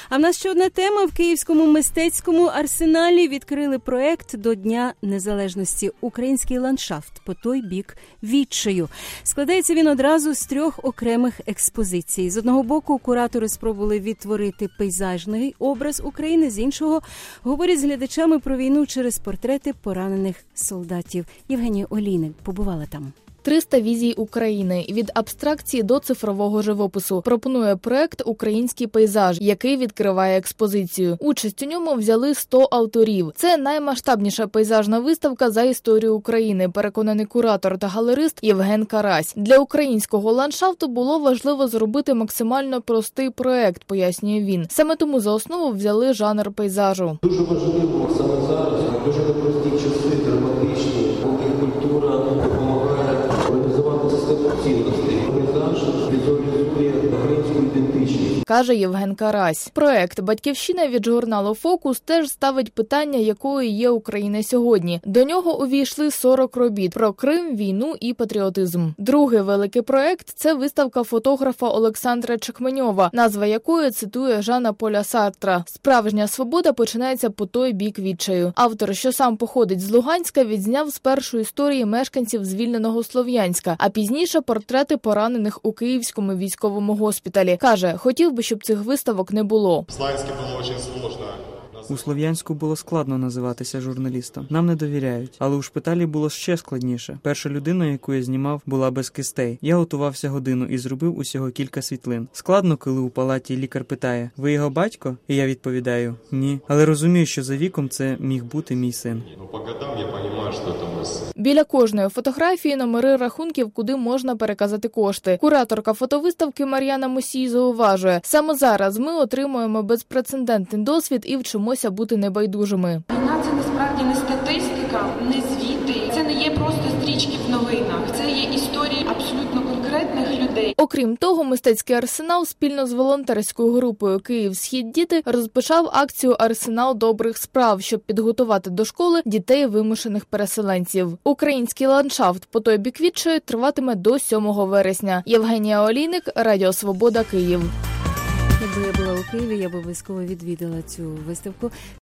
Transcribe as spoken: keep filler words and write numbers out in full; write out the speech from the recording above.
А в нас ще одна тема. В Київському мистецькому арсеналі відкрили проект до Дня Незалежності «Український ландшафт. По той бік відчаю». Складається він одразу з трьох окремих експозицій. З одного боку, куратори спробували відтворити пейзажний образ України, з іншого – говорять з глядачами про війну через портрети поранених солдатів. Євгенія Олійник побувала там. триста візій України – від абстракції до цифрового живопису. Пропонує проект «Український пейзаж», який відкриває експозицію. Участь у ньому взяли сто авторів. Це наймасштабніша пейзажна виставка за історію України, переконаний куратор та галерист Євген Карась. Для українського ландшафту було важливо зробити максимально простий проект, пояснює він. Саме тому за основу взяли жанр пейзажу. Дуже важливо саме зараз, дуже непрості часи, драматичні, коли культура допомагає організувати систему цінностей. Пейзаж візуалізує українську ідентичність, каже Євген Карась. Проект «Батьківщина» від журналу «Фокус» теж ставить питання, якою є Україна сьогодні. До нього увійшли сорок робіт про Крим, війну і патріотизм. Другий великий проект – це виставка фотографа Олександра Чекменьова, назва якої цитує Жана Поля Сартра. «Справжня свобода починається по той бік відчаю». Автор, що сам походить з Луганська, відзняв спершу історії мешканців звільненого Слов'янська, а пізніше портрети поранених у Київському військовому госпіталі. Каже, хотів би, щоб цих виставок не було. В Слов'янську було дуже складно. У Слов'янську було складно називатися журналістом. Нам не довіряють. Але у шпиталі було ще складніше. Перша людина, яку я знімав, була без кистей. Я готувався годину і зробив усього кілька світлин. Складно, коли у палаті лікар питає: «Ви його батько?» І я відповідаю: «Ні». Але розумію, що за віком це міг бути мій син. Ну, по годам я розумію, що це мій син. Біля кожної фотографії номери рахунків, куди можна переказати кошти. Кураторка фотовиставки Мар'яна Мусій зауважує: саме зараз ми отримуємо безпрецедентний досвід і вчимося бути небайдужими. Війна – це насправді не статистика, не звіти, це не є просто стрічки в новинах, це є історії абсолютно конкретних людей. Окрім того, мистецький арсенал спільно з волонтерською групою «Київ Схід Діти» розпочав акцію «Арсенал добрих справ», щоб підготувати до школи дітей вимушених переселенців. Український ландшафт по той бік відчаю триватиме до сьомого вересня. Євгенія Олійник, Радіо Свобода, Київ. Якби я була у Києві, я б обов'язково відвідала цю виставку.